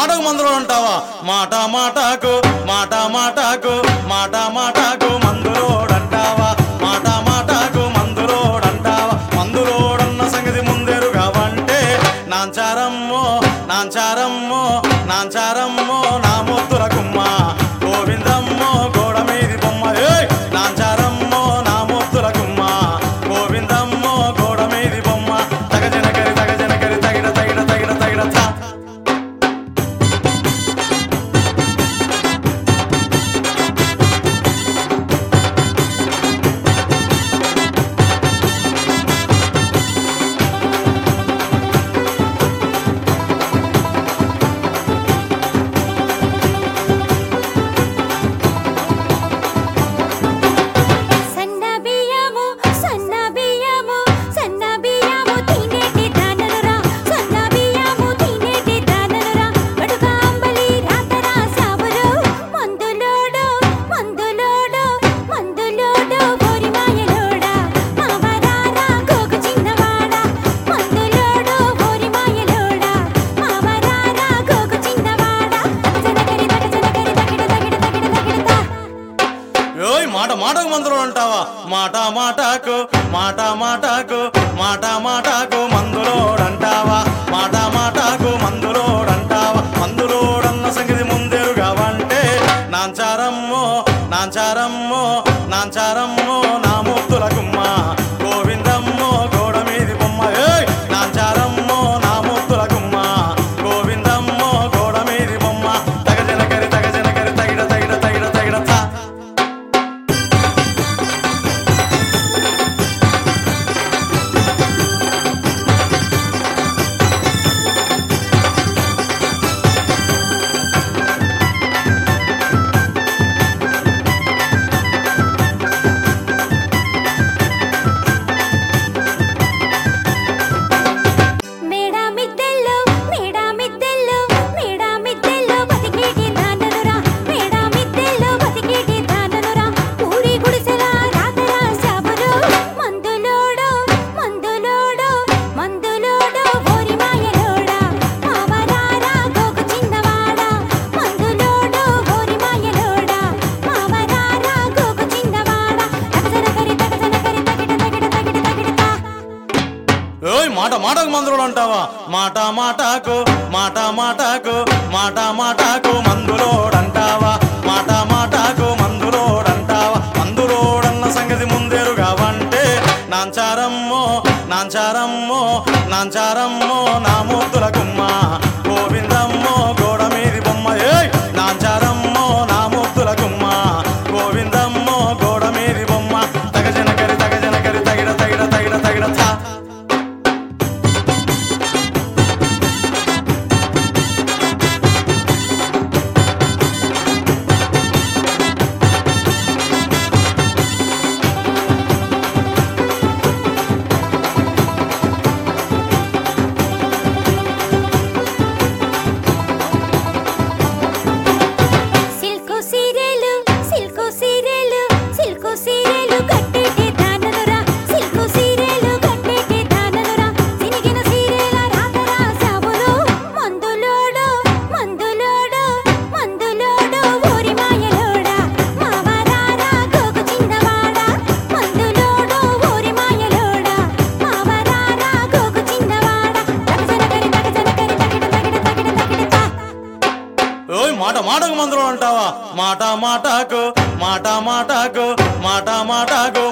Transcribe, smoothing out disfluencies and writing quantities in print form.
మాటకు మందులో అంటావా మాట మాటకు మాట మాటకు మాట మాటకు మందులోడంటావా మాట మాటకు మందులోడంటావా మందులోడన్న సంగతి ముందెరుగా వంటే నాంచారమ్మో నాంచారమ్మో నాంచారమ్మో నా ముద్దుల కుమ్మ గోవిందమ్మో గోడ మీది బొమ్మ నాంచారమ్మో నా ముద్దుల కుమ్మ గోవిందమ్మో గోడ మీది బొమ్మ తగజనకరి తగిడ తగిడ తగిడ తగిడ తా మాట మాటకు మందులో అంటావా మాట మాటకు మాట మాటకు మాట మాటకు మందులోడంటావా మాట మాటకు మందులోడంటావా మందులోడన్న సంగతి ముందెరుగా వంటే నాంచారమ్మో నాంచారమ్మో నాంచారమ్మో నా ముద్దుల కుమ్మ గోవిందమ్మో గోడ మీది బొమ్మ నాంచారమ్మో నా ముద్దుల కుమ్మ గోవిందమ్మో గోడ మీది బొమ్మ తగజనకరి తగిడ తగిడ తగిడ తా మాట మాటకు మందులో అంటావా మాట మాటకు మాట మాటకు మాట మాటకు మందులోడంటావా మాట మాటకు మందులోడంటావా మందులోడన్న సంగతి ముందెరుగా వంటే నాంచారమ్మో నాంచారమ్మో నాంచారమ్మో నా ముద్దుల కుమ్మ గోవిందమ్మో గోడ మీది బొమ్మ నాంచారమ్మో నా ముద్దుల కుమ్మ గోవిందమ్మో గోడ మీది బొమ్మ తగజనకరి తగిడ తగిడ తా మాట మాటకు మందులో అంటావా మాట మాటకు మాట మాటకు మాట మాటకు